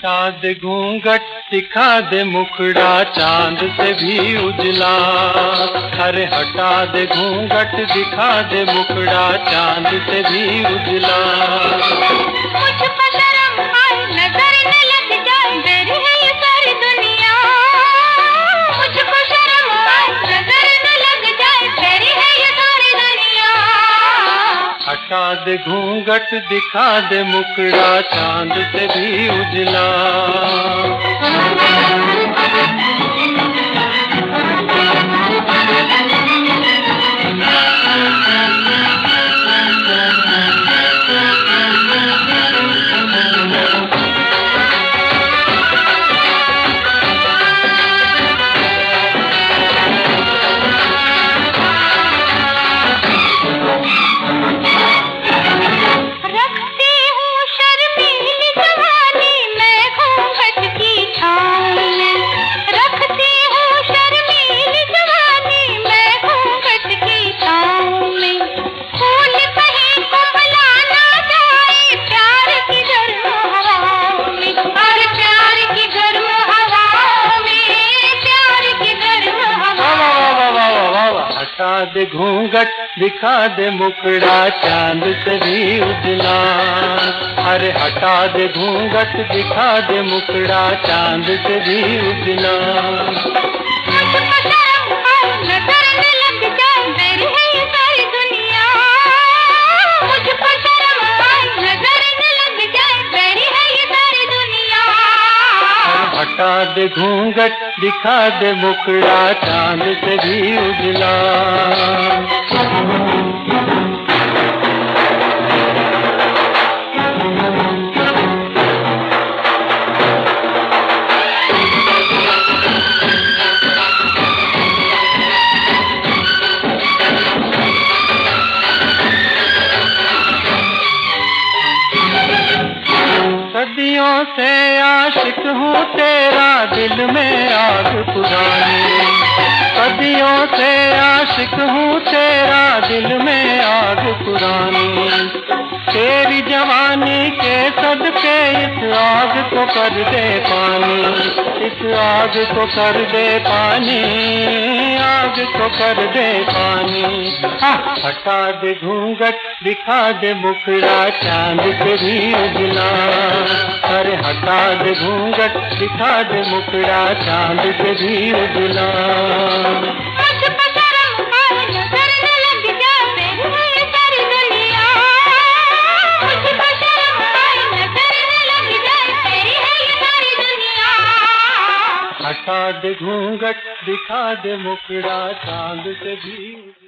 हटा दे घूंघट दिखा दे मुखड़ा चांद से भी उजला। अरे हटा दे घूंघट दिखा दे मुखड़ा चांद से भी उजला। मुझको शर्म आए नजर न लग जाए मेरी है ये सारी दुनिया। मुझको शर्म आए नजर न लग जाए मेरी है ये सारी दुनिया। हटा दे घूंघट दिखा दे मुखड़ा चांद से भी उजला। हटा दे घूंघट दिखा दे मुखड़ा चांद से भी उजला। अरे हटा दे घूंघट दिखा दे मुखड़ा चांद से भी उजला। हटा दे घूंघट दिखा दे मुखड़ा चांद से भी उजला। सदियों से आशिक हूँ तेरा दिल में आग पुरानी। सदियों से आशिक हूँ तेरा दिल में आग पुरानी। तेरी जवानी के सदके इस आग को कर दे पानी। इस आग को कर दे पानी। आग को कर दे पानी। हटा दे घूंघट दिखा दे मुखड़ा चांद से भी उजला। अरे हटा दे घूंघट दिखा दे मुखड़ा चांद से भी उजला। हटा दे घूंघट दिखा दे मुखड़ा चांद से भी